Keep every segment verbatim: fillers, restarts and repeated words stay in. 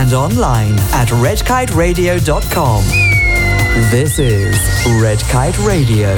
and online at red kite radio dot com. This is Red Kite Radio.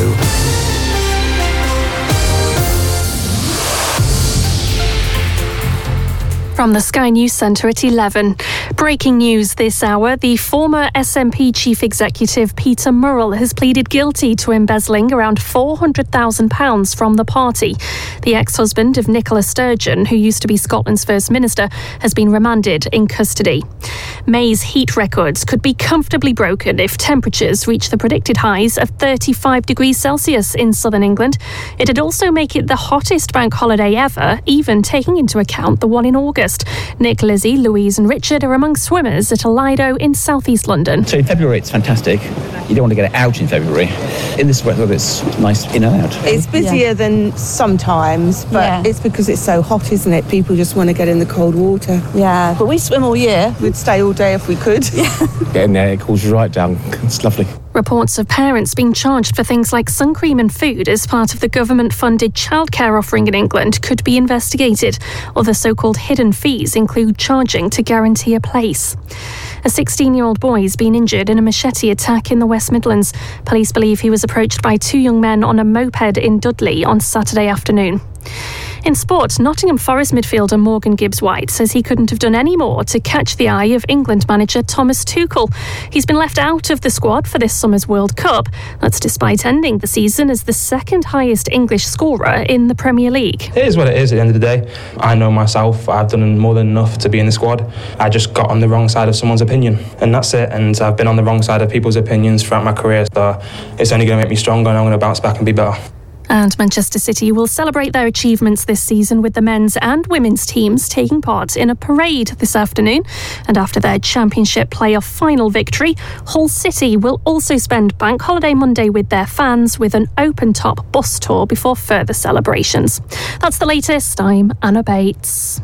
From the Sky News Centre at eleven. Breaking news this hour. The former S N P chief executive Peter Murrell has pleaded guilty to embezzling around four hundred thousand pounds from the party. The ex-husband of Nicola Sturgeon, who used to be Scotland's First Minister, has been remanded in custody. May's heat records could be comfortably broken if temperatures reach the predicted highs of thirty-five degrees Celsius in southern England. It'd also make it the hottest bank holiday ever, even taking into account the one in August. Nick, Lizzie, Louise and Richard are among swimmers at a Lido in southeast London. So in February it's fantastic. You don't want to get it out in February. In this weather it's nice in and out. It's busier yeah. than sometimes, but yeah. it's because it's so hot, isn't it? People just want to get in the cold water. Yeah, but we swim all year. We'd stay all day if we could. Yeah. Getting there, it cools you right down. It's lovely. Reports of parents being charged for things like sun cream and food as part of the government-funded childcare offering in England could be investigated. Other so-called hidden fees include charging to guarantee a place. A sixteen-year-old boy has been injured in a machete attack in the West Midlands. Police believe he was approached by two young men on a moped in Dudley on Saturday afternoon. In sport, Nottingham Forest midfielder Morgan Gibbs-White says he couldn't have done any more to catch the eye of England manager Thomas Tuchel. He's been left out of the squad for this summer's World Cup. That's despite ending the season as the second highest English scorer in the Premier League. It is what it is at the end of the day. I know myself. I've done more than enough to be in the squad. I just got on the wrong side of someone's opinion, and that's it. And I've been on the wrong side of people's opinions throughout my career, so it's only going to make me stronger, and I'm going to bounce back and be better. And Manchester City will celebrate their achievements this season with the men's and women's teams taking part in a parade this afternoon. And after their Championship playoff final victory, Hull City will also spend Bank Holiday Monday with their fans with an open-top bus tour before further celebrations. That's the latest. I'm Anna Bates.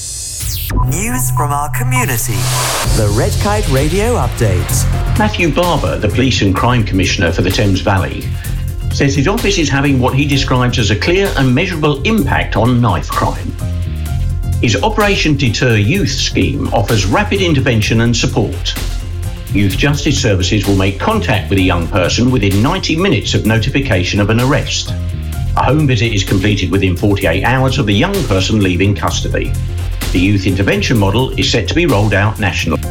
News from our community. The Red Kite Radio Update. Matthew Barber, the Police and Crime Commissioner for the Thames Valley, says his office is having what he describes as a clear and measurable impact on knife crime. His Operation Deter Youth scheme offers rapid intervention and support. Youth Justice Services will make contact with a young person within ninety minutes of notification of an arrest. A home visit is completed within forty-eight hours of the young person leaving custody. The youth intervention model is set to be rolled out nationally.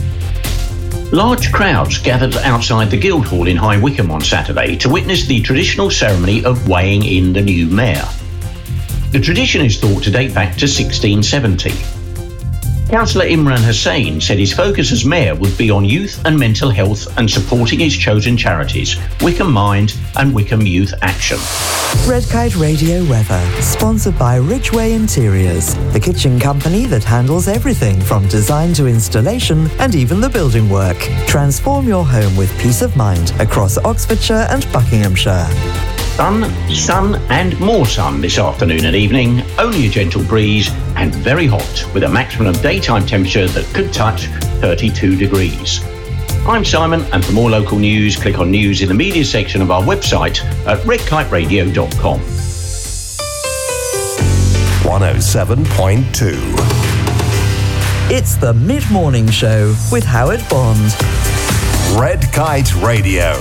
Large crowds gathered outside the Guildhall in High Wycombe on Saturday to witness the traditional ceremony of weighing in the new mayor. The tradition is thought to date back to sixteen seventy. Councillor Imran Hussain said his focus as mayor would be on youth and mental health and supporting his chosen charities, Wycombe Mind and Wycombe Youth Action. Red Kite Radio weather, sponsored by Ridgeway Interiors, the kitchen company that handles everything from design to installation and even the building work. Transform your home with peace of mind across Oxfordshire and Buckinghamshire. Sun, sun and more sun this afternoon and evening, only a gentle breeze and very hot with a maximum of daytime temperature that could touch thirty-two degrees. I'm Simon, and for more local news, click on news in the media section of our website at red kite radio dot com. one oh seven point two. It's the Mid-Morning Show with Howard Bond. Red Kite Radio.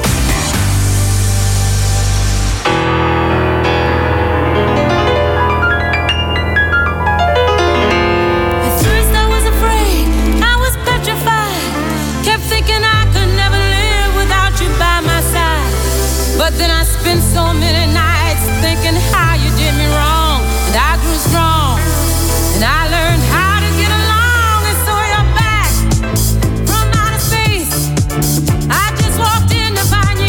But then I spent so many nights thinking how you did me wrong, and I grew strong, and I learned how to get along, and so you're back from outer space. I just walked in to find you.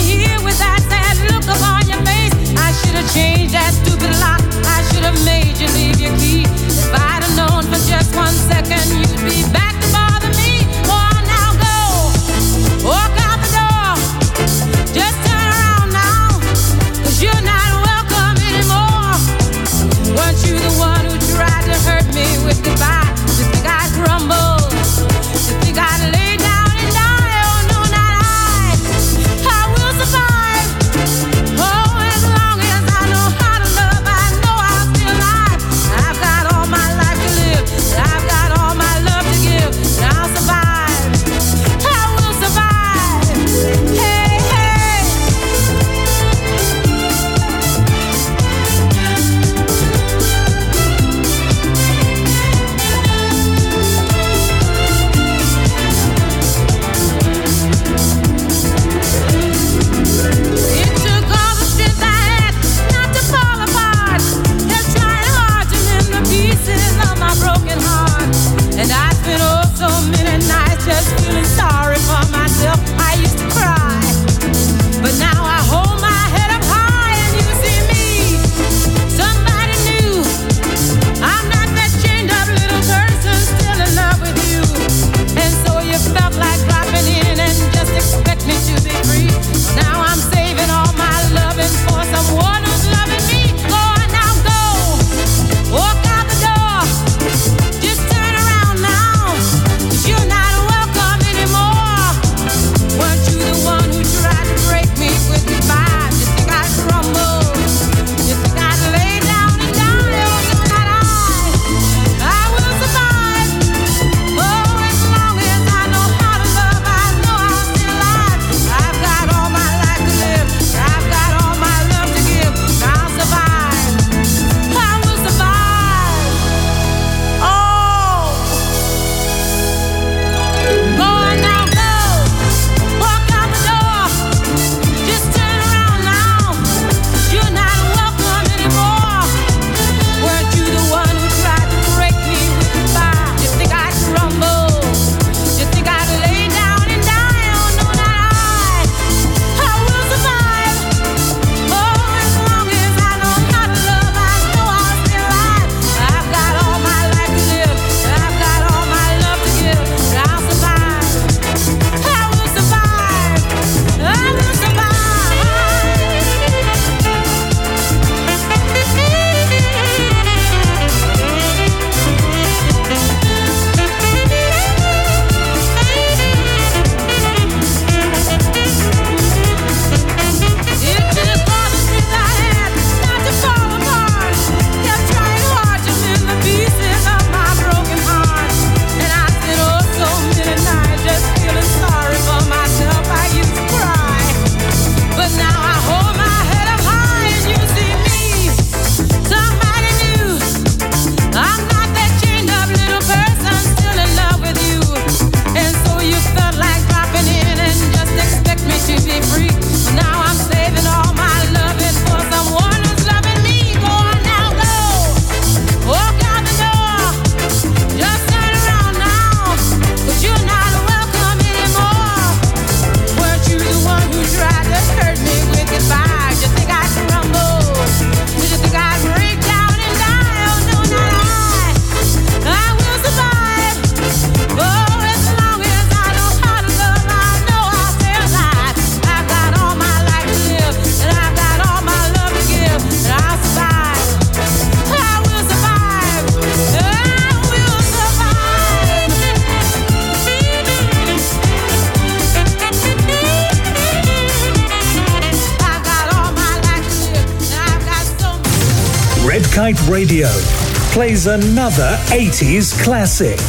Kite Radio plays another eighties classic.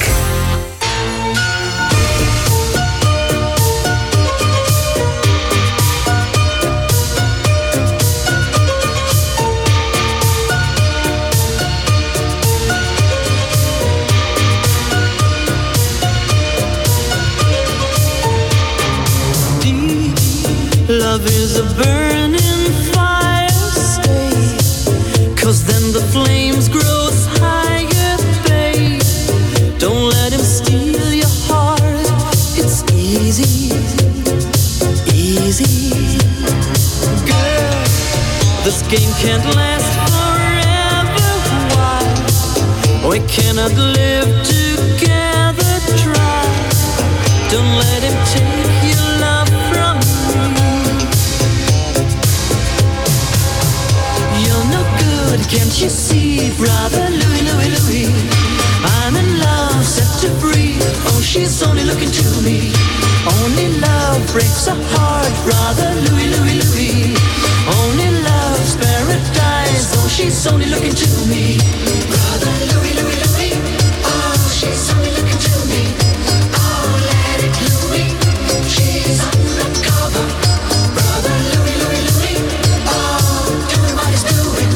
Love is a burning fire, stay, 'cause then the flames grow higher, babe. Don't let him steal your heart, it's easy, easy. Girl, this game can't last forever, why? We cannot live together, try. Don't let him take your love from me. Can't you see, brother Louis, Louis, Louis? I'm in love, set to free. Oh, she's only looking to me. Only love breaks a heart, brother Louis, Louis, Louis. Only love's paradise. Oh, she's only looking to me. Brother Louis, Louis, Louis. Oh, she's only looking to me. Oh, let it Louis. She's undercover. Brother Louis, Louis, Louis. Oh, doing what he's doing.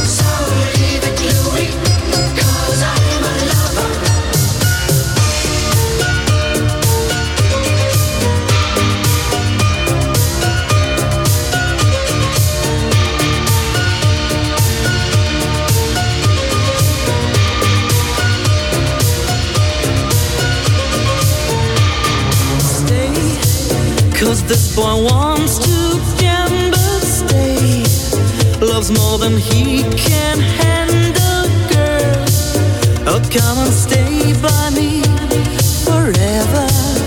Cause this boy wants to gamble, stay. Loves more than he can handle, girl. Oh, come and stay by me forever,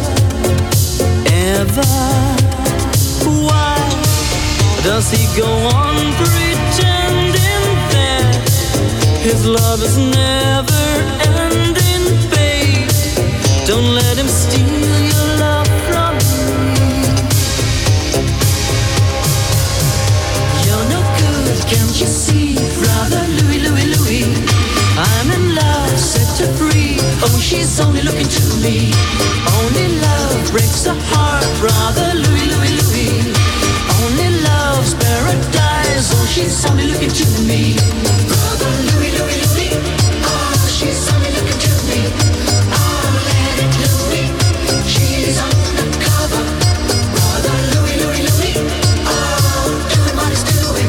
ever. Why does he go on pretending that his love is never ending, babe? Don't let him steal your love from me. Can't you see, brother Louis, Louis, Louis? I'm in love, set to free. Oh, she's only looking to me. Only love breaks the heart, brother Louis, Louis, Louis. Only love's paradise. Oh, she's only looking to me. Brother Louis, Louis, Louis. Oh, she's only looking to me. Oh, let it Louis. She's undercover. Brother Louis, Louis, Louis. Oh, doing what he's doing.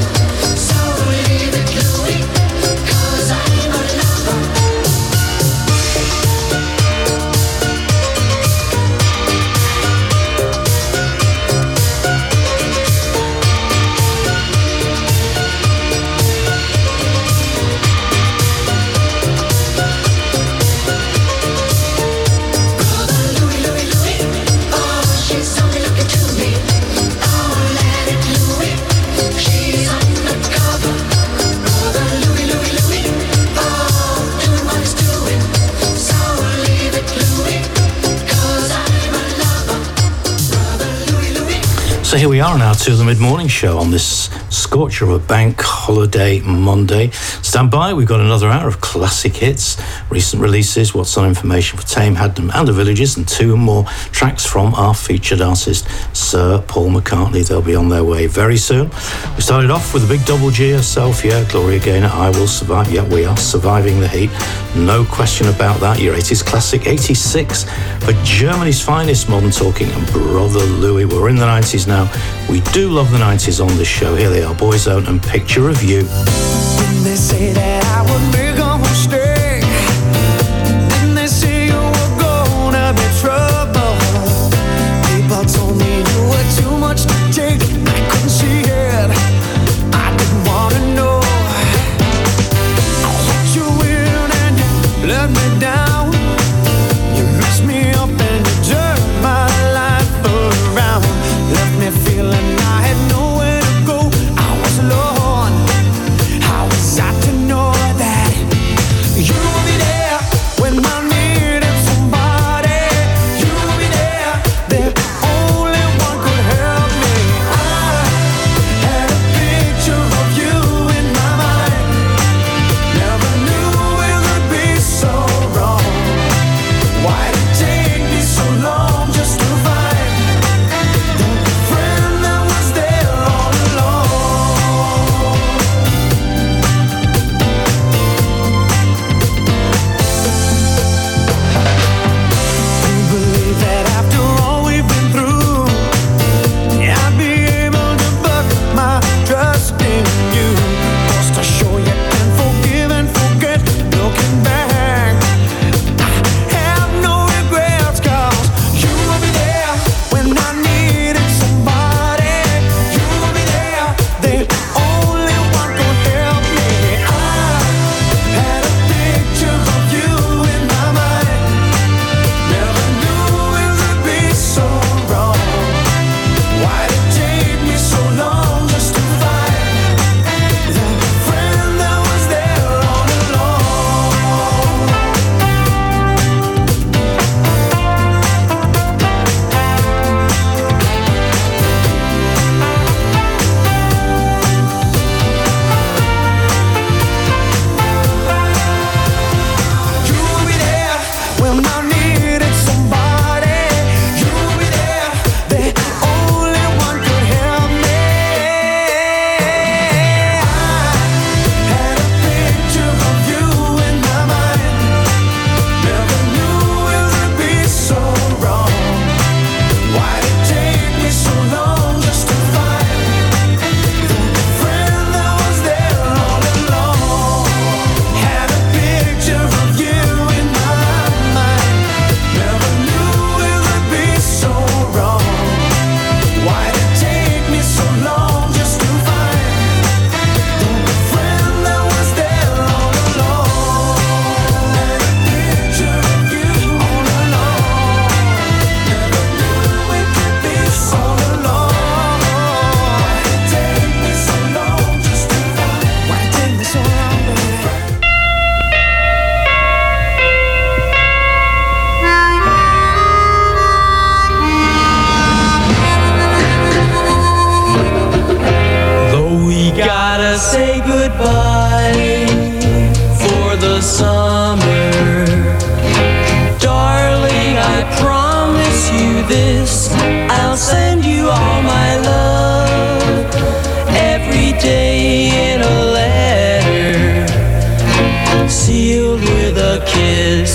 So here we are on our To The Mid-Morning Show on this scorcher of a bank holiday Monday. Stand by, we've got another hour of classic hits, recent releases, what's on information for Tame, Haddam and the Villages, and two more tracks from our featured artist, Sir Paul McCartney. They'll be on their way very soon. We started off with a big double G herself, yeah, Gloria Gaynor, I Will Survive. Yeah, we are surviving the heat, no question about that. Your eighties classic, eighty-six, for Germany's finest modern talking and Brother Louis. We're in the nineties now. We do love the nineties on this show. Here they are, Boyzone and Picture of You. Didn't they say that I would make a mistake? Didn't they say you were gonna be trouble? People told me you were too much to take. I couldn't see it, I didn't wanna know. I let you in and you let me down. You messed me up and you turned my life around. Left me feeling I had nowhere to go. I was alone. How was I to know that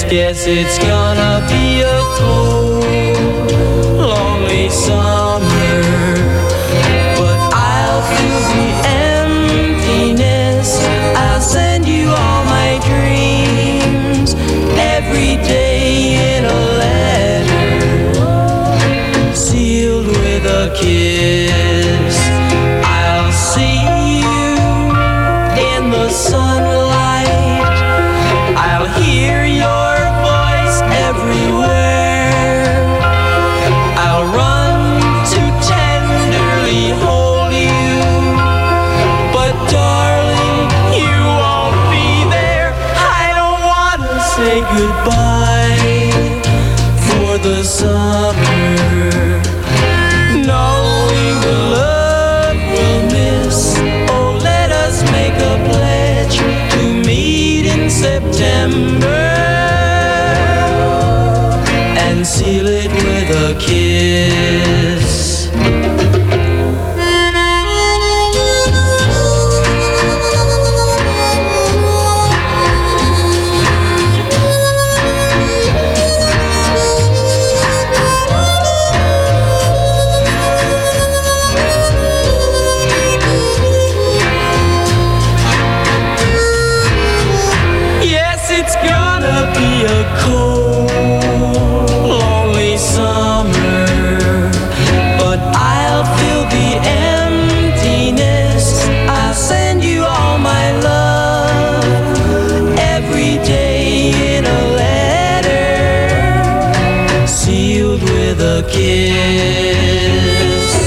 guess it's gonna be a cold, lonely summer. But I'll fill the emptiness. I'll send you all my dreams every day in a letter, sealed with a kiss. I'll see you in the sunlight. I'll hear your voice everywhere. I'll run to tenderly hold you, but darling, you won't be there. I don't want to say goodbye for the summer, knowing the love we'll miss. Oh, let us make a pledge to meet in September and seal it with a kiss. Yes, it's gonna be a cold, lonely summer, but I'll fill the emptiness. I'll send you all my love every day in a letter, sealed with a kiss,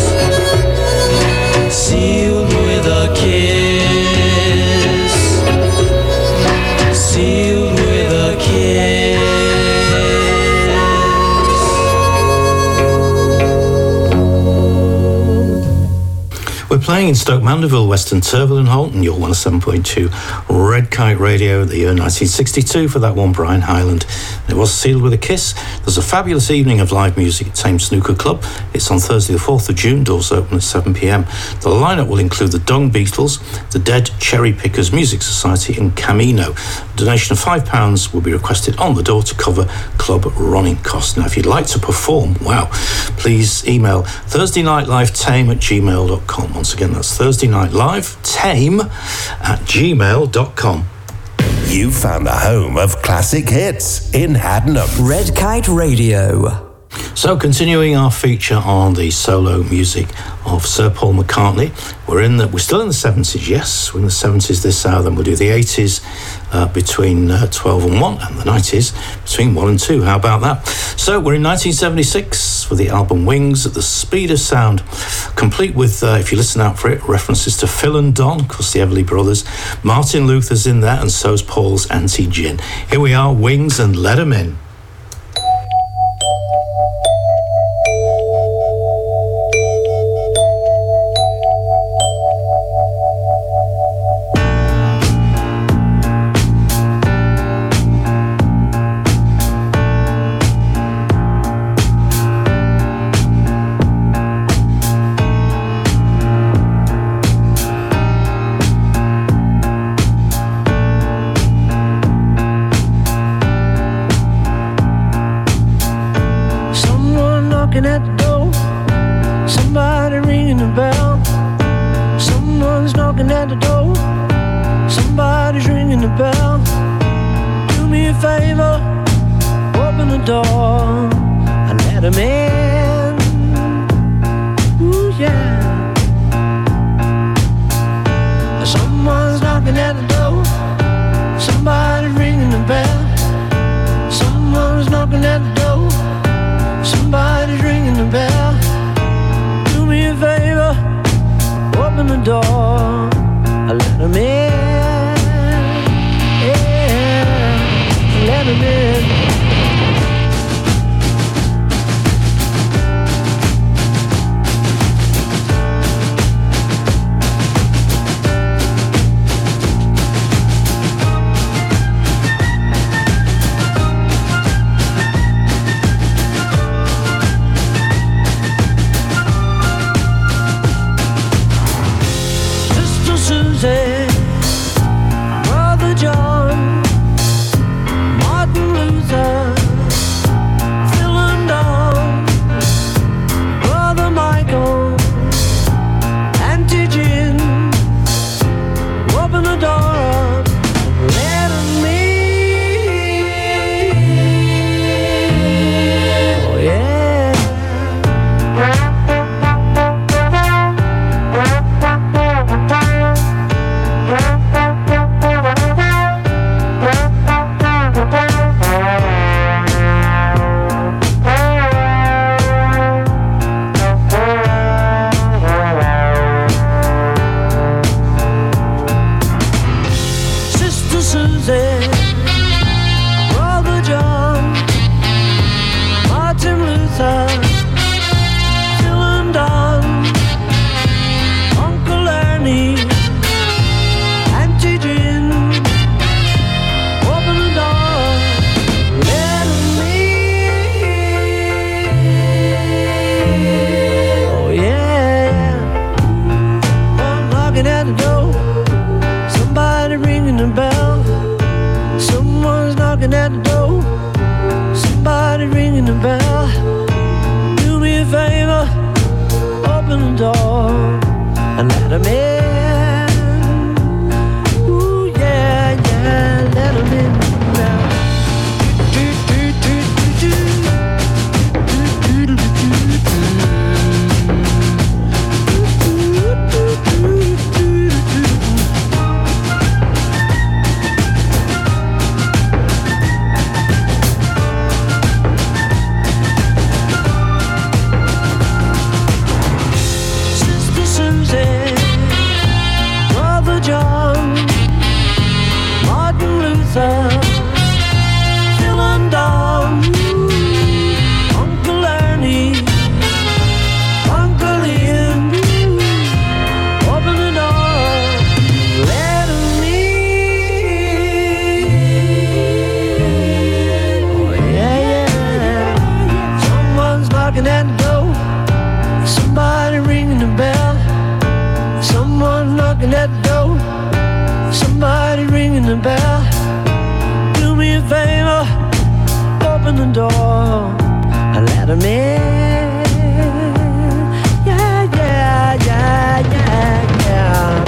sealed with a kiss, sealed with a kiss. We're playing in Stoke Mandeville, Western Turville and Holt, and you're one oh seven point two Red Kite Radio, the year nineteen sixty-two for that one, Brian Hyland. It was sealed with a kiss. There's a fabulous evening of live music at Thames Snooker Club. It's on Thursday the fourth of June, doors open at seven p.m. The lineup will include the Dung Beatles, the Dead Cherry Pickers Music Society and Camino. A donation of five pounds will be requested on the door to cover club running costs. Now, if you'd like to perform, wow, please email Thursday Night Live Tame at gmail dot com. Once again, that's Thursday Night Live Tame at gmail dot com. You found a home of classic hits in Haddenham. Red Kite Radio. So, continuing our feature on the solo music of Sir Paul McCartney, we're in the we're still in the seventies. Yes, we're in the seventies this hour. Then we'll do the eighties uh, between uh, twelve and one, and the nineties between one and two. How about that? So, we're in nineteen seventy-six for the album Wings at the Speed of Sound, complete with, uh, if you listen out for it, references to Phil and Don, of course, the Everly Brothers. Martin Luther's in there, and so's Paul's Auntie Gin. Here we are, Wings, and let 'em in. let 'em in. Ooh, yeah, yeah, let 'em in now. Do, do, do, do, do. Do, do, do, do, do. the bell. Do me a favor, open the door and let him in. Yeah, yeah, yeah, yeah, yeah.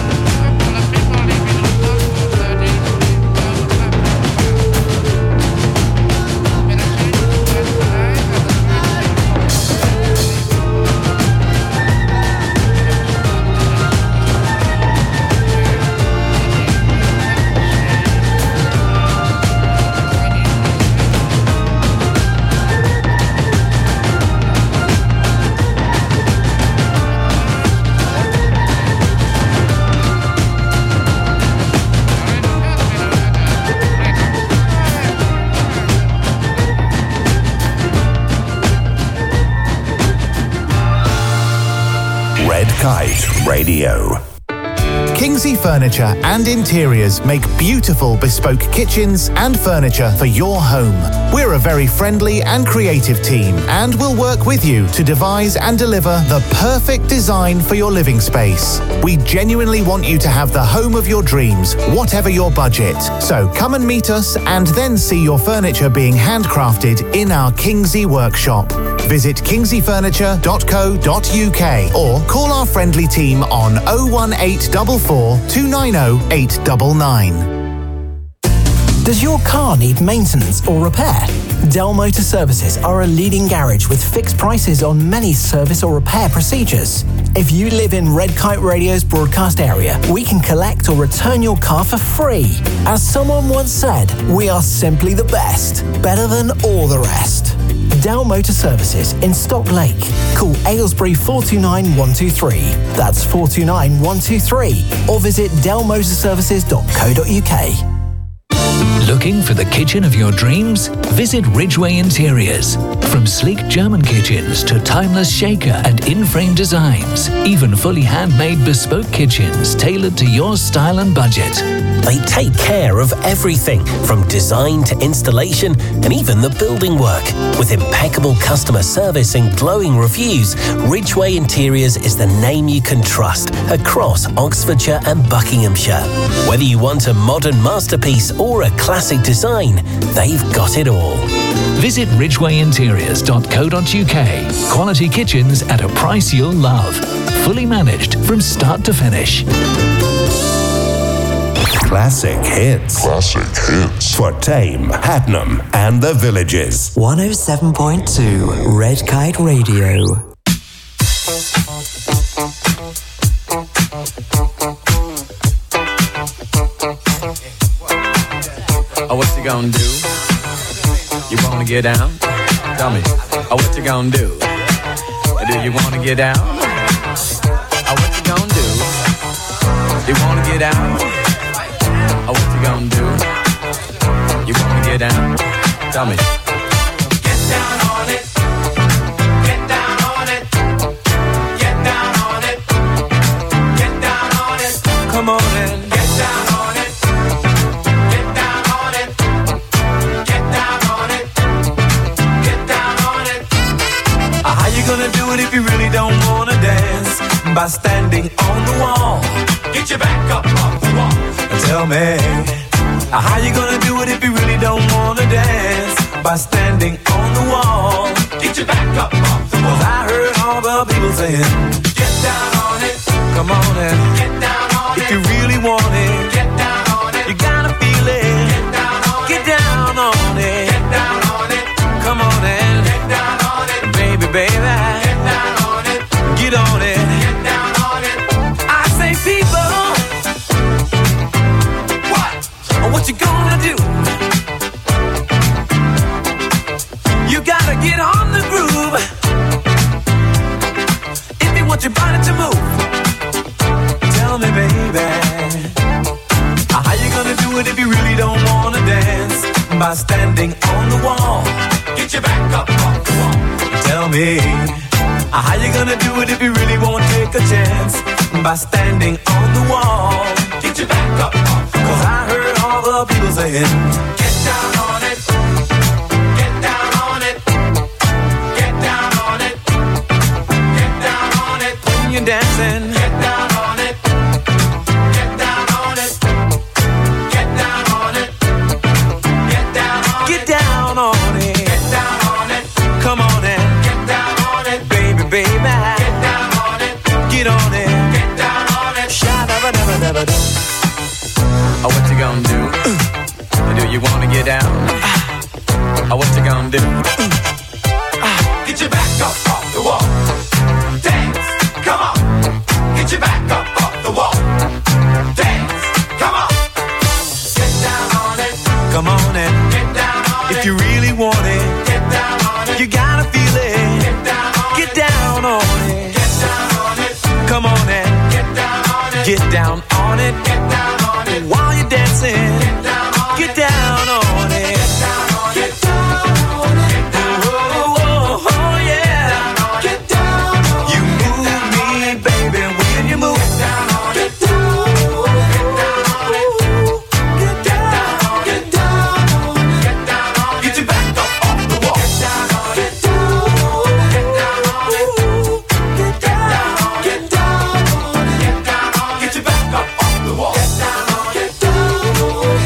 Red Kite Radio. Kingsley Furniture and Interiors make beautiful bespoke kitchens and furniture for your home. We're a very friendly and creative team and will work with you to devise and deliver the perfect design for your living space. We genuinely want you to have the home of your dreams, whatever your budget. So come and meet us and then see your furniture being handcrafted in our Kingsley workshop. Visit kingsley furniture dot co dot uk or call our friendly team on oh one eight four four, two nine oh, eight nine nine. Does your car need maintenance or repair? Dell Motor Services are a leading garage with fixed prices on many service or repair procedures. If you live in Red Kite Radio's broadcast area, we can collect or return your car for free. As someone once said, we are simply the best, better than all the rest. Dell Motor Services in Stock Lake. Call Aylesbury four two nine, one two three. That's four two nine, one two three. Or visit dell motor services dot co dot uk. Looking for the kitchen of your dreams? Visit Ridgeway Interiors. From sleek German kitchens to timeless shaker and in-frame designs, even fully handmade bespoke kitchens tailored to your style and budget. They take care of everything from design to installation and even the building work. With impeccable customer service and glowing reviews, Ridgeway Interiors is the name you can trust across Oxfordshire and Buckinghamshire. Whether you want a modern masterpiece or a classic design, they've got it all. Visit ridgeway interiors dot co dot uk. Quality kitchens at a price you'll love. Fully managed from start to finish. Classic hits. Classic hits. For Tame, Haddenham, and the Villages. one oh seven point two Red Kite Radio. Oh, what you gonna do? You wanna get down? Tell me. Oh, what you gonna do? Do you wanna get down? Oh, what you gonna do? You wanna get down? Oh, what you gonna do? You wanna get down? Tell me. Get down on it. Get down on it. Get down on it. Get down on it. Come on and get down on it. Get down on it. Get down on it. Get down on it. Uh, how you gonna do it if you really don't wanna dance? By standing on the wall. Get your back up off the wall. Tell me, how you gonna do it if you really don't wanna dance? By standing on the wall. Get your back up off the wall. 'Cause I heard all the people saying, get down on it. Come on and get down on it. If you really want it, get down on it. You gotta feel it. Get down on it. Get down on it. Come on and get down on it. Baby, baby. Get down on it. Get on it. Get down on it. I say people, what? What you gonna do? You gotta get on the groove. If you want your body to move, tell me, baby, how you gonna do it if you really don't wanna dance? By standing on the wall. Get your back up off the wall. Tell me, how you gonna do it if you really won't take a chance? By standing on the wall. Get your back up off the wall. Cause I heard all the people saying, get down on it. Get down on it. Get down on it. Get down on it. When you're dancing, get down on it. Get down on it. Get down on it. Get down on it. Get down on it. Get down on it. Come on and get down on it. Baby, baby. Get down on it. Get on it. Get down on it. Sha-da-ba-da-ba-da-ba-da. Oh, what you gonna do? Uh, do you wanna get down? Uh, oh, what you gonna do? Uh, get your back up off the wall. Dance, come on. Get your back up off the wall. Dance, come on. Get down on it. Come on and get down on it. If you really want it, get down on it. You gotta feel it. Get down on it. Get down on it. Get down on it. Come on and get down on it. Get down on it. Get down on it. While you're dancing, get down on it. Get down on it. Get down on it. Get down on it. Oh, oh, oh, yeah. Get down on it. You move me, baby, when you move. Get down on it. Get down on it. Get down on it. Get down on it. Get down on it. Get your back up off the wall. Get down on it. Get down on it. Get down on it. Get down on it. Get down on it. Get down on it. Get your back up off the wall. Get down on it. Get down on it.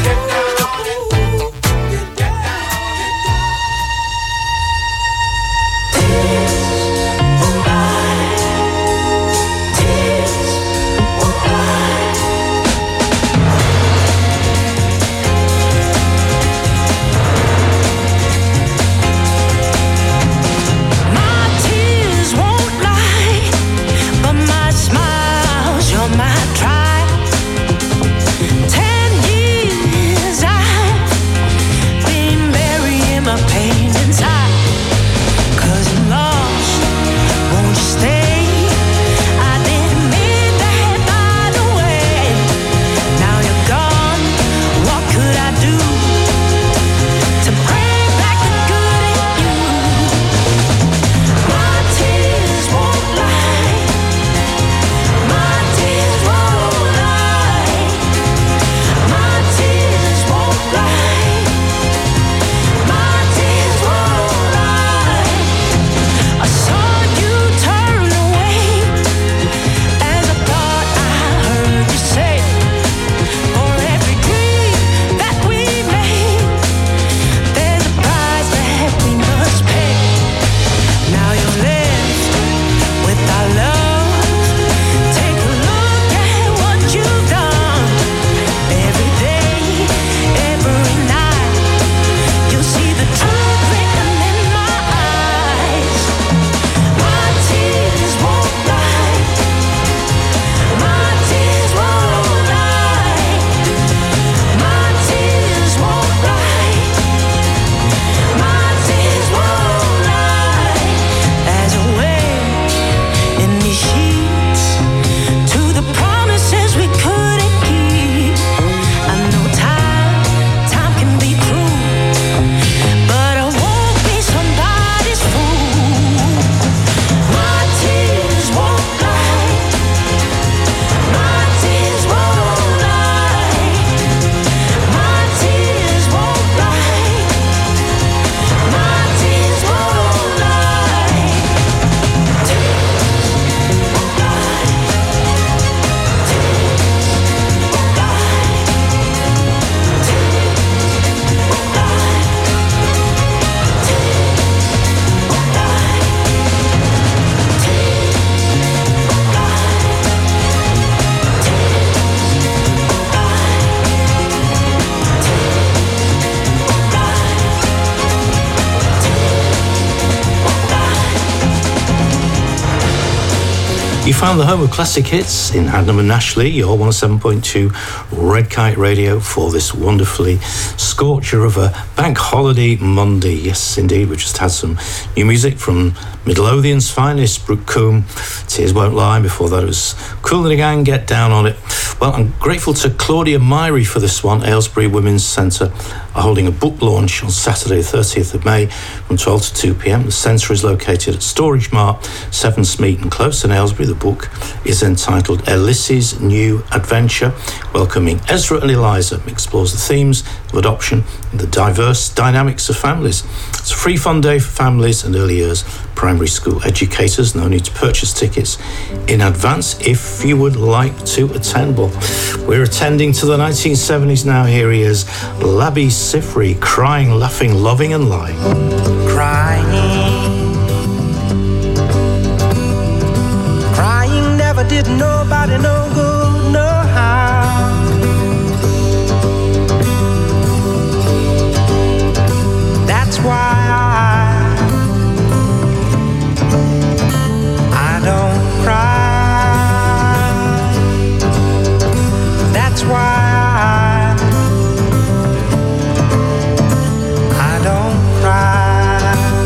You found the home of classic hits in Hadnam and Ashley, your one oh seven point two Red Kite Radio for this wonderfully scorcher of a bank holiday Monday. Yes, indeed, we just had some new music from Midlothian's finest, Brooke Coombe, Tears Won't Lie. Before that, it was Kool and the Gang, Get Down on It. Well, I'm grateful to Claudia Myrie for this one. Aylesbury Women's Centre are holding a book launch on Saturday, thirtieth of May from twelve to two p.m. The centre is located at Storage Mart, Seven Smeaton Close in Aylesbury. The book is entitled Elissa's New Adventure, welcoming Ezra and Eliza, explores the themes of adoption and the diverse dynamics of families. It's a free fun day for families and early years primary school educators. No need to purchase tickets in advance if you would like to attend. Well, we're attending to the nineteen seventies now. Here he is, Labi Siffre, Crying, Laughing, Loving and Lying. Crying, crying never did nobody no good, no how. That's why I, I don't cry. That's why I, I don't cry.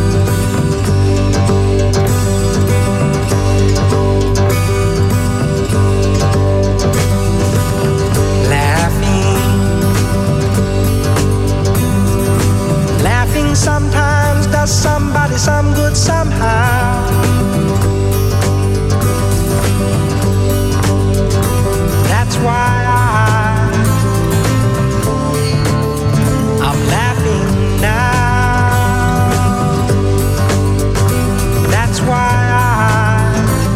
Laughing, laughing sometimes does somebody some good somehow. That's why I, I'm laughing now. That's why I,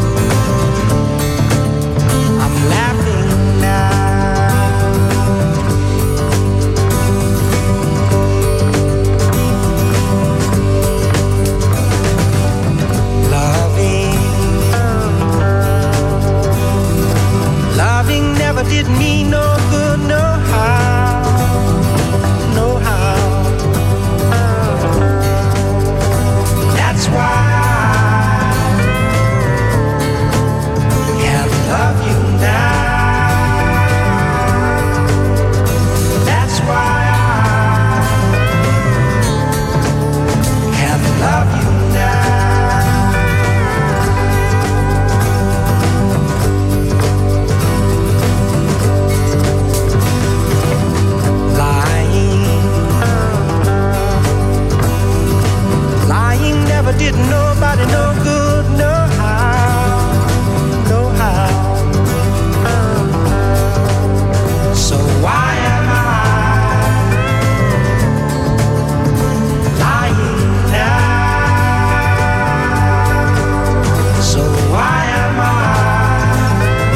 I'm laughing now. Loving, loving never did me no good, no how, no how. That's why I can't love you now. That's why I can't love you now. Lying, lying never did nobody no good, no how, no how. So why am I lying now? So why am I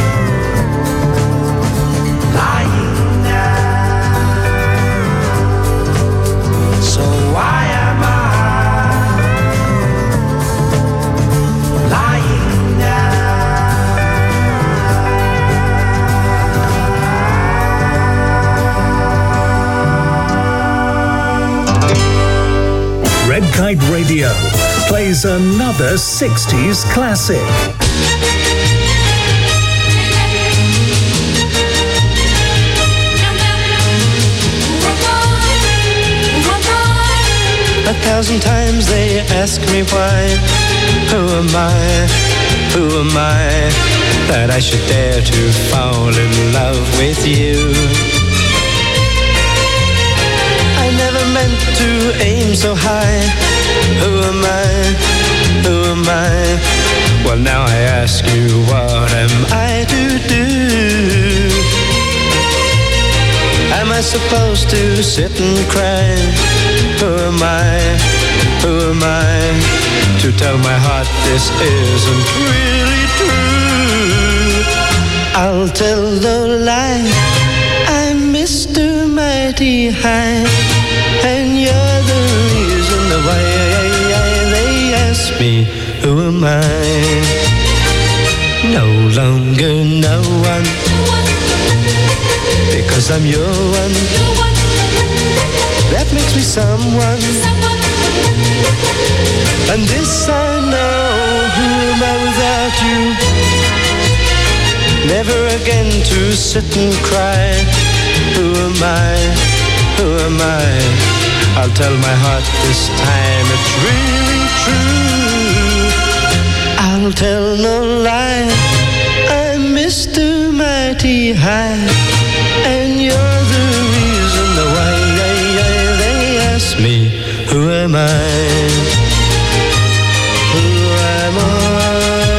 lying now? So why am I lying now? Red Kite Radio plays another sixties classic. A thousand times they ask me why. Who am I? Who am I? That I should dare to fall in love with you. I never meant to aim so high. Who am I? Who am I? Well, now I ask you, what am I to do? Am I supposed to sit and cry? Who am I? Who am I to tell my heart this isn't really true? I'll tell the lie. I'm Mister Mighty High, and you're the reason why they ask me, who am I? No longer no one, because I'm your one. That makes me someone. And this I know, who am I without you? never again to sit and cry. Who am I? Who am I? I'll tell my heart this time it's really true. I'll tell no lie. I'm Mister Mighty High, and you're the reason why they ask me, who am I? Who am I?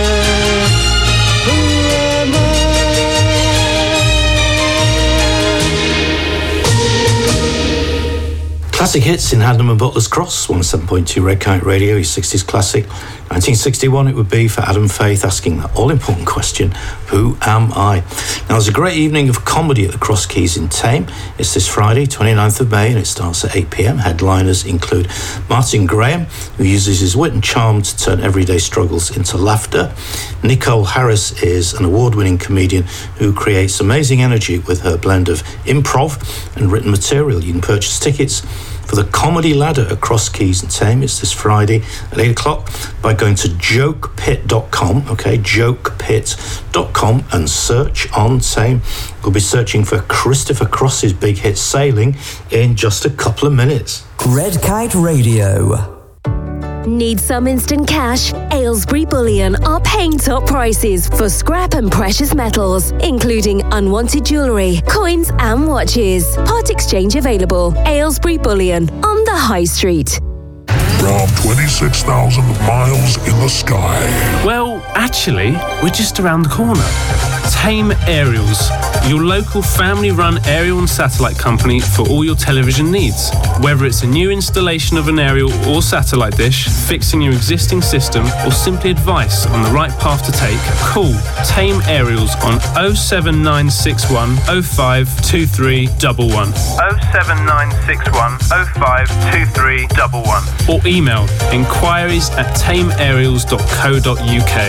Classic hits in Hadnam and Butler's Cross, one oh seven point two Red Kite Radio, his sixties classic. nineteen sixty-one it would be for Adam Faith asking that all-important question, who am I? Now, there's a great evening of comedy at the Cross Keys in Thame. It's this Friday, twenty-ninth of May, and it starts at eight p m. Headliners include Martin Graham, who uses his wit and charm to turn everyday struggles into laughter. Nicole Harris is an award-winning comedian who creates amazing energy with her blend of improv and written material. You can purchase tickets for the Comedy Ladder at Cross Keys in Thame. It's this Friday at eight o'clock by going to joke pit dot com, okay, joke pit dot com, and search on Thame. We'll be searching for Christopher Cross's big hit Sailing in just a couple of minutes. Red Kite Radio. Need some instant cash? Aylesbury Bullion are paying top prices for scrap and precious metals, including unwanted jewellery, coins and watches. Part exchange available. Aylesbury Bullion on the High Street. Around twenty-six thousand miles in the sky. Well, actually, we're just around the corner. Thame Aerials, your local family-run aerial and satellite company for all your television needs. Whether it's a new installation of an aerial or satellite dish, fixing your existing system, or simply advice on the right path to take, call Thame Aerials on oh seven nine six one oh five two three one one. oh seven nine six one oh five two three one one. Or email inquiries at thame aerials dot co dot u k.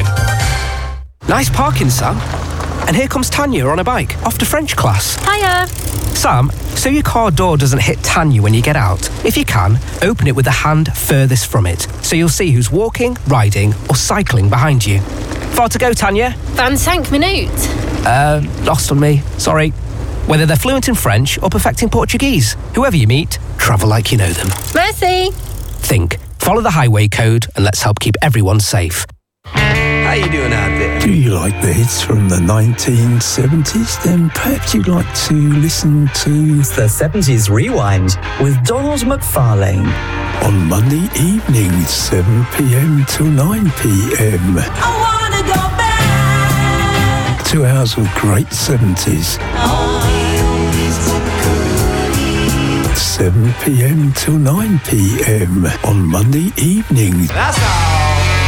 Nice parking, Sam. And here comes Tanya on a bike, off to French class. Hiya. Sam, so your car door doesn't hit Tanya when you get out. If you can, open it with the hand furthest from it, so you'll see who's walking, riding, or cycling behind you. Far to go, Tanya? vingt-cinq minutes. Uh, lost on me. Sorry. Whether they're fluent in French or perfecting Portuguese, whoever you meet, travel like you know them. Merci. Think, follow the highway code, and let's help keep everyone safe. How you doing out there? Do you like the hits from the nineteen seventies? Then perhaps you'd like to listen to the seventies Rewind with Donald McFarlane. On Monday evenings, seven p m till nine p m. I wanna go back. Two hours of great seventies. seven p m till nine p m on Monday evenings. That's all.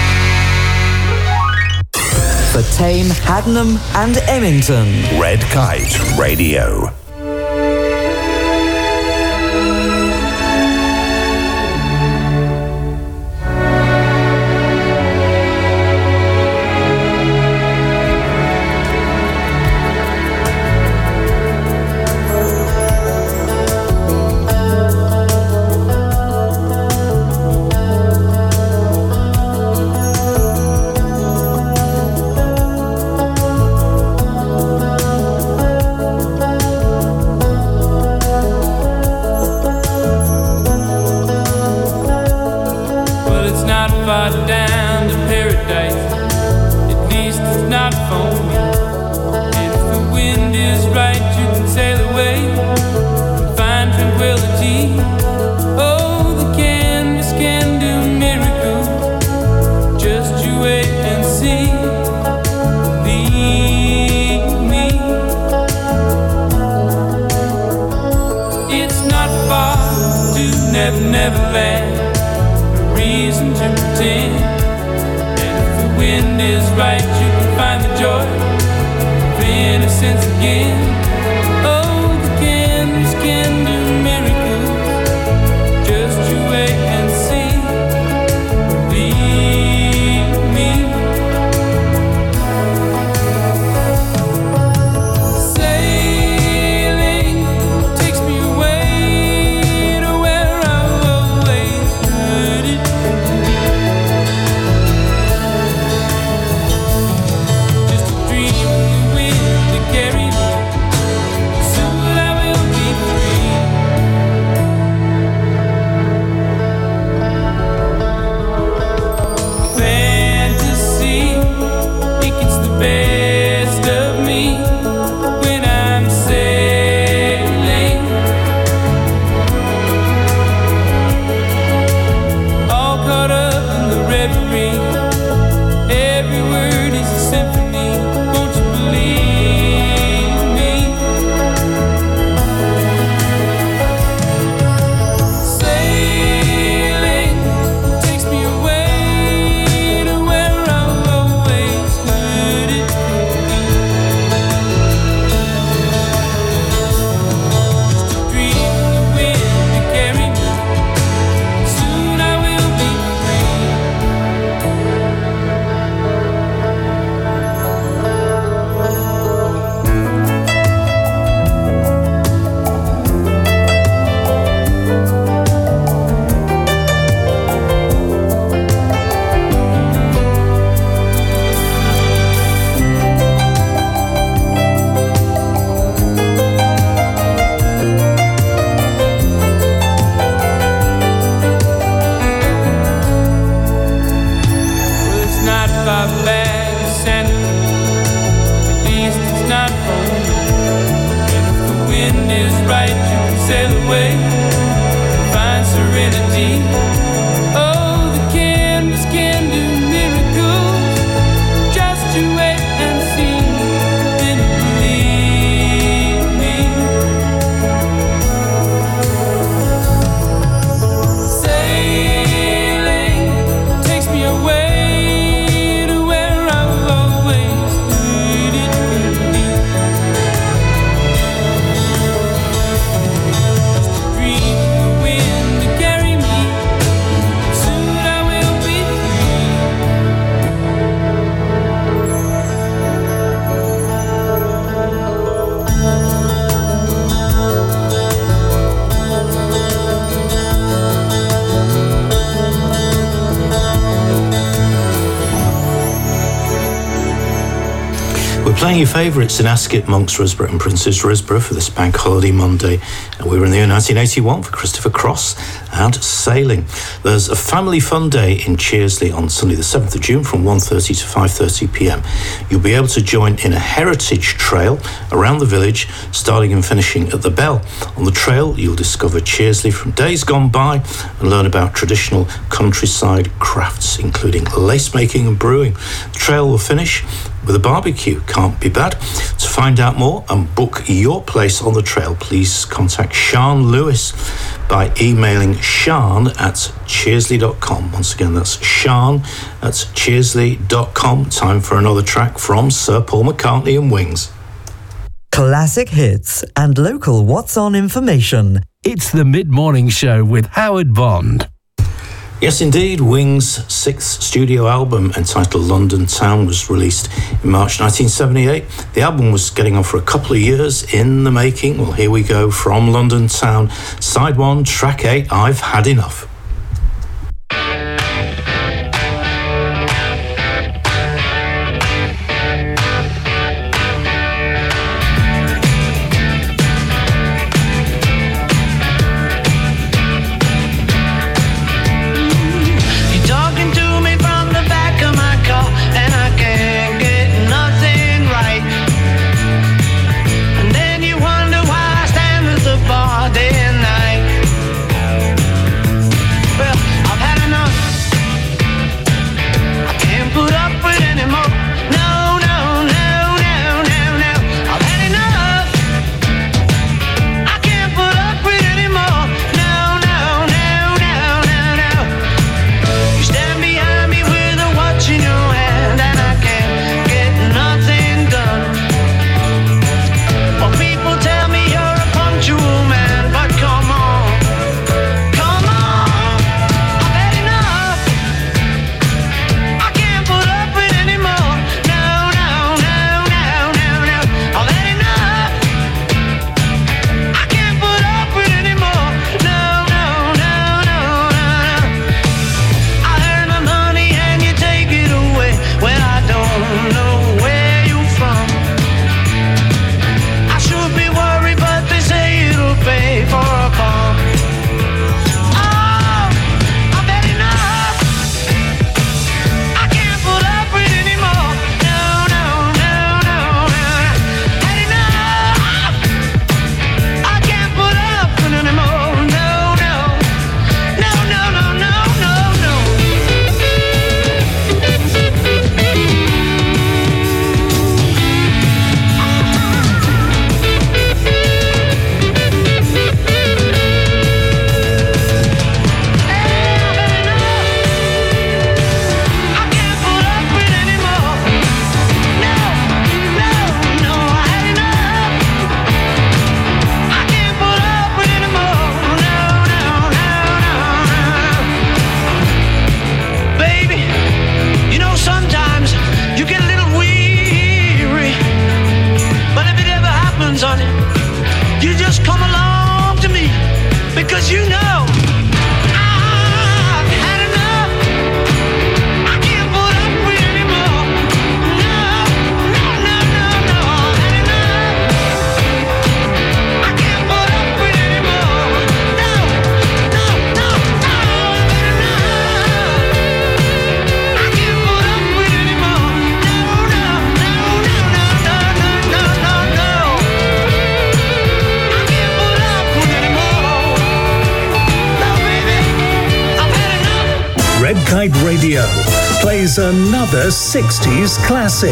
For Thame, Hadnam and Emmington. Red Kite Radio. Just a dream of the wind. far back to Santa. At least it's not home. And if the wind is right, you can sail away and find serenity. Oh, the canvas can do miracles. Just you wait and see. Then you believe me. Sailing takes me away. Playing your favourites in Ascot, Monks, Risborough and Princes Risborough for this Bank Holiday Monday. And we were in the year nineteen eighty-one for Christopher Cross and Sailing. There's a family fun day in Cheersley on Sunday the seventh of June from one thirty to five thirty p m. You'll be able to join in a heritage trail around the village, starting and finishing at the Bell. On the trail, you'll discover Cheersley from days gone by and learn about traditional countryside crafts, including lace making and brewing. The trail will finish with a barbecue. Can't be bad. To find out more and book your place on the trail, please contact Sian Lewis by emailing sian at cheersley dot com. Once again, that's Sian at cheersley dot com. Time for another track from Sir Paul McCartney and Wings. Classic hits and local What's On information. It's the Mid-Morning Show with Howard Bond. Yes, indeed. Wings' sixth studio album entitled London Town was released in March nineteen seventy-eight. The album was getting on for a couple of years in the making. Well, here we go from London Town. Side one, track eight, I've Had Enough. Day and night. Kite Radio plays another sixties classic.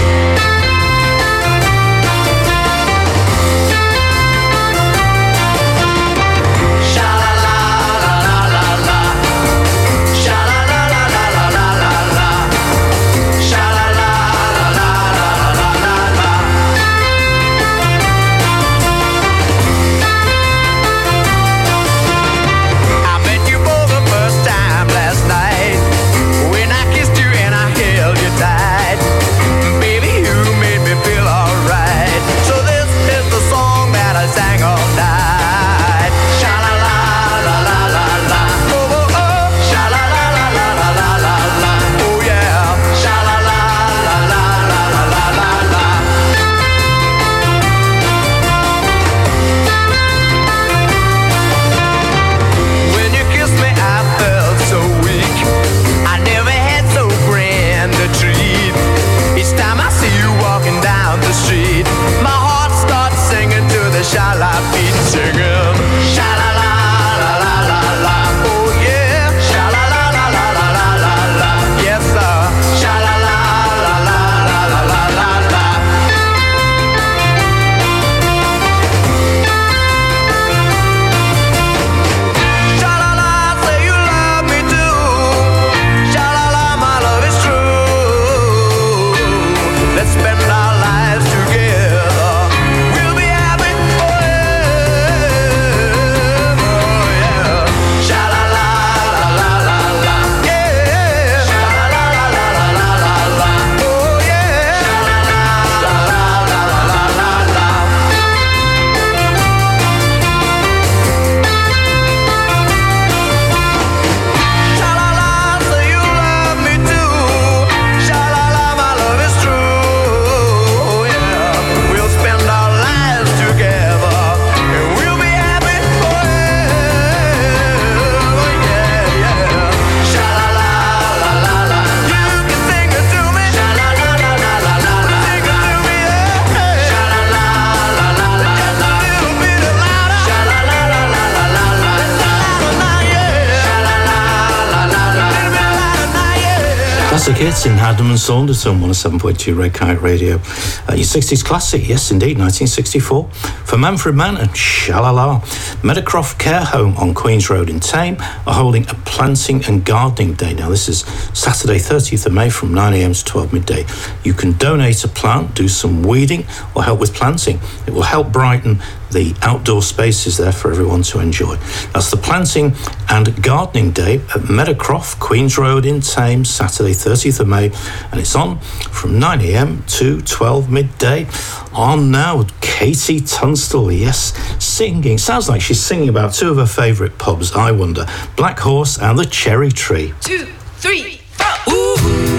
Classic hits in Hadnam and Saunders on one oh seven point two Red Kite Radio. Uh, your sixties classic, yes indeed, nineteen sixty-four. For Manfred Mann and Shalala. Meadowcroft Care Home on Queen's Road in Thame are holding a planting and gardening day. Now this is Saturday thirtieth of May from nine a m to twelve midday. You can donate a plant, do some weeding or help with planting. It will help brighten the outdoor spaces there for everyone to enjoy. That's the Planting and Gardening Day at Meadowcroft, Queen's Road in Thame, Saturday thirtieth of May, and it's on from nine a m to twelve midday. On now, Katie Tunstall, yes, singing. Sounds like she's singing about two of her favourite pubs, I wonder. Black Horse and the Cherry Tree. Two, three, four. Ooh.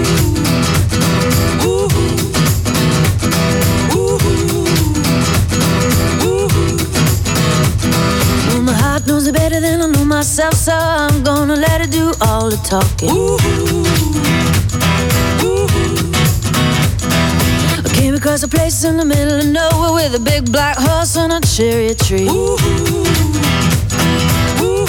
Knows it better than I know myself, so I'm gonna let her do all the talking. Ooh, ooh. I came across a place in the middle of nowhere with a big black horse and a cherry tree. Ooh, ooh.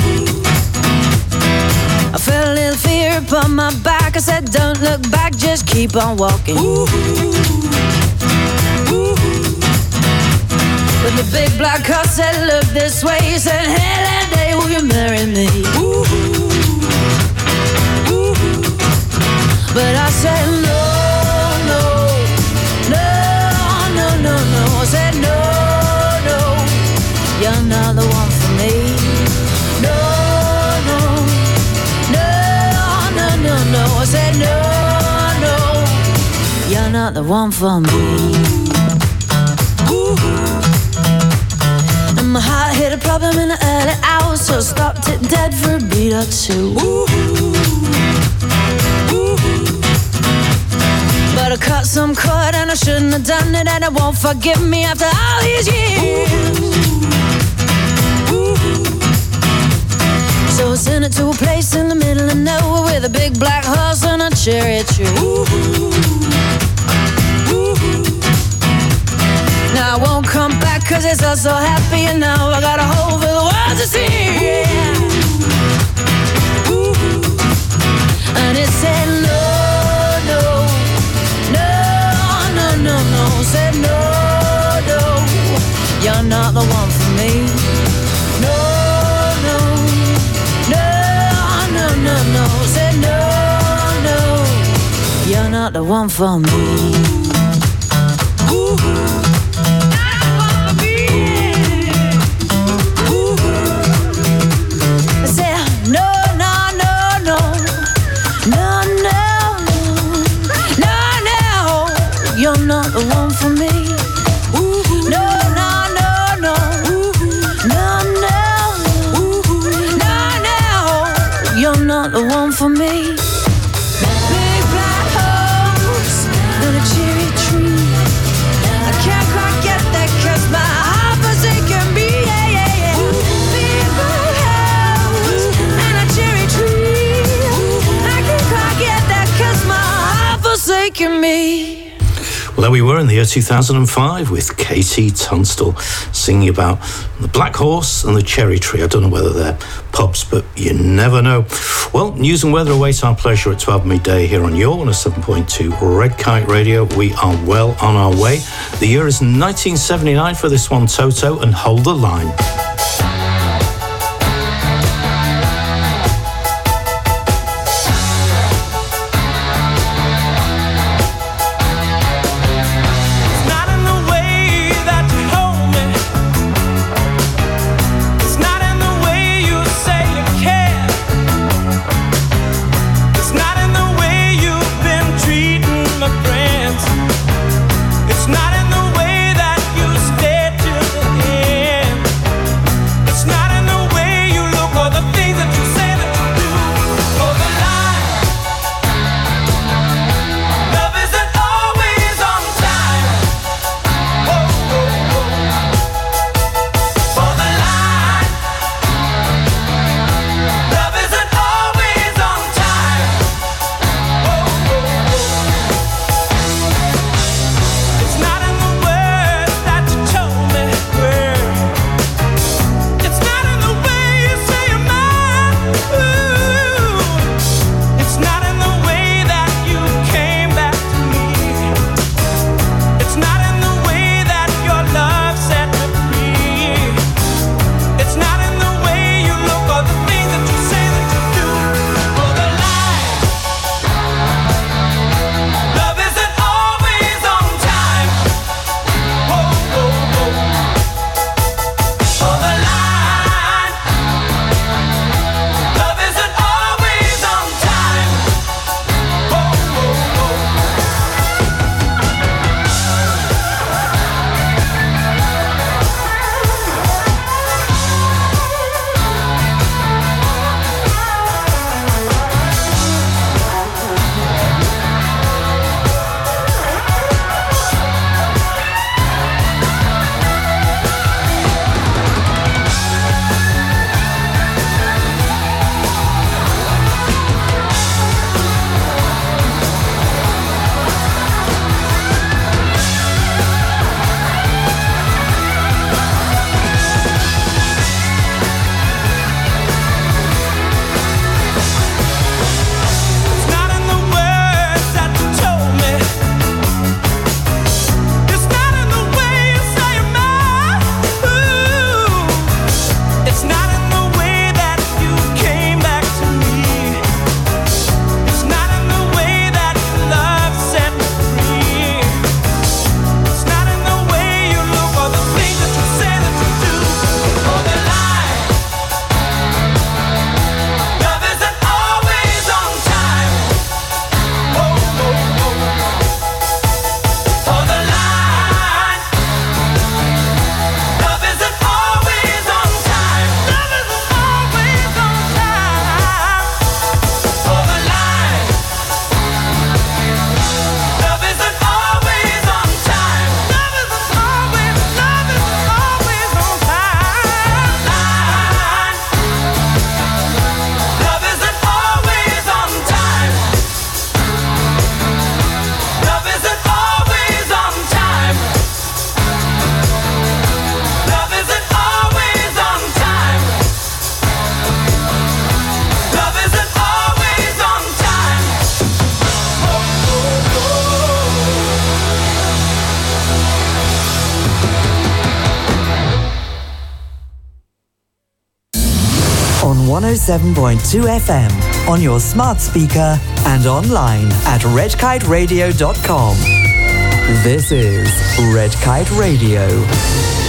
I felt a little fear upon my back. I said, don't look back, just keep on walking. Ooh, ooh. But the big black horse said, look this way. He said, hey, that day, will you marry me? Ooh, ooh. But I said, no, no, no, no, no, no. I said, no, no, you're not the one for me. No, no, no, no, no, no. I said, no, no, you're not the one for me. Ooh. My heart hit a problem in the early hours, so stopped it dead for a beat or two. Ooh, ooh. But I cut some cord and I shouldn't have done it, and it won't forgive me after all these years. Ooh. So I sent it to a place in the middle of nowhere with a big black horse and a cherry tree. Ooh. Now I won't come back cause it's all so happy, and now I got a hole for the world to see. Yeah. Ooh. And And it said no, no, no, no, no, no. Said no, no, you're not the one for me. No, no, no, no, no, no. Said no, no, you're not the one for me. Ooh. You're not the one for me. Ooh, no, no, no, no. Ooh, no, no. Ooh, no, no. You're not the one for me. Big black house and a cherry tree. I can't quite get that 'cause my heart forsaken me. Yeah, yeah, yeah. Big black house and a cherry tree. I can't quite get that 'cause my heart forsaken me. Well, there we were in the year two thousand five with Katie Tunstall singing about the Black Horse and the Cherry Tree. I don't know whether they're pubs, but you never know. Well, news and weather awaits our pleasure at twelve midday here on your one oh seven point two Red Kite Radio. We are well on our way. The year is nineteen seventy-nine for this one, Toto, and Hold the Line. It's not in the way that you stay till the end. oh seven point two F M on your smart speaker and online at red kite radio dot com. This is Red Kite Radio.